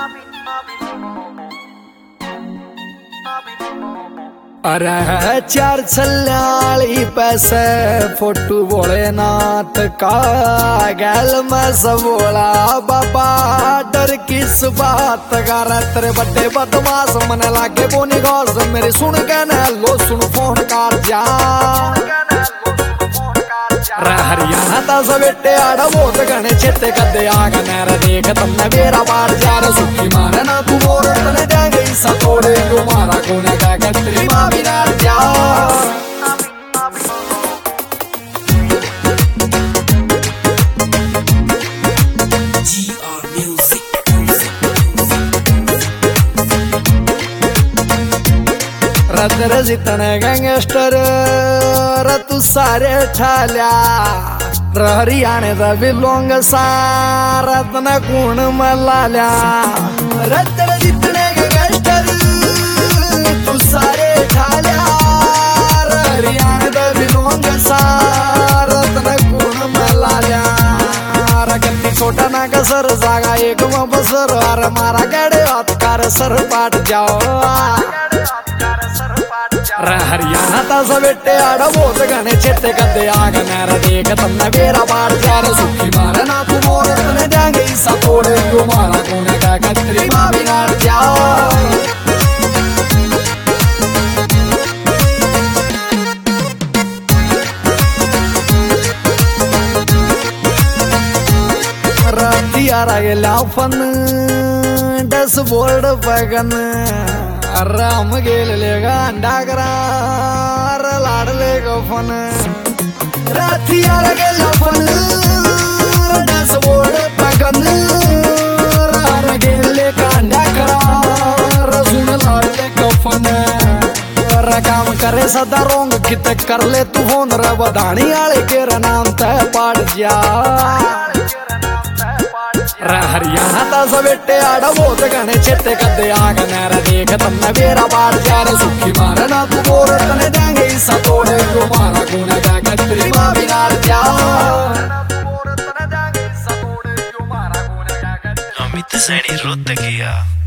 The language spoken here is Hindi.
अरे चार छल्लाली पैसे फोटू भोलेनाथ का गैल में सबोला बाबा डर किस बात का तेरे बड़े बदमाश मन लागे बोनी गौस मेरे सुन के न लो सुन फोन कर जा हरियाणा ता सवेटे आड़ा बहुत गणे चेते कदे आगा नैर देख तमने बेरा बार जा रे सुखी मारे ना तू मोर तने जाएंगे इसा तोड़े को मारा कोने का गत्री माँ बिना जा रतर जितने गैंगस्टर तू सारे ठाल्या हरियाणे दा बिलोंग सारा तना कौन मलाल्या रतर जितने गैंगस्टर तू सारे ठाल्या हरियाणे दा बिलोंग सारा तना कौन मलाल्या रगती छोटा ना कसर जागा एक बसर अरे मारा गड़े हाथ कर सर पाट जाओ हरियाणा ता सवेटे आड़ा बहुत गणे चेते कदे आग नैर देख तमने बेरा बार जा रे सुखी मारे ना तू मोर तने जाएंगे इसा तोड़े को मारा कोने का गत्री माँ बिना जा रतियारा गेला फन डैशबोर्ड पगन राम गेल लेगा अंडा करा लाडले को फन रातियारा गेला फन डैशबोर्ड पगन राम गेल लेगा अंडा करा सुन लाडले को फन काम करे सदा रोंग कित कर ले तू होन रे बधानी आले के नाम तय पाड़ जा हरियाणा ता सवेटे आड़ा बहुत गणे चेते कदे आग नैर देख तमने बेरा बार जा रे सुखी मारे ना तू मोर तने जाएंगे इसा तोड़े को मारा कोने का गत्री माँ बिना जा अमित सैनी रोत किया।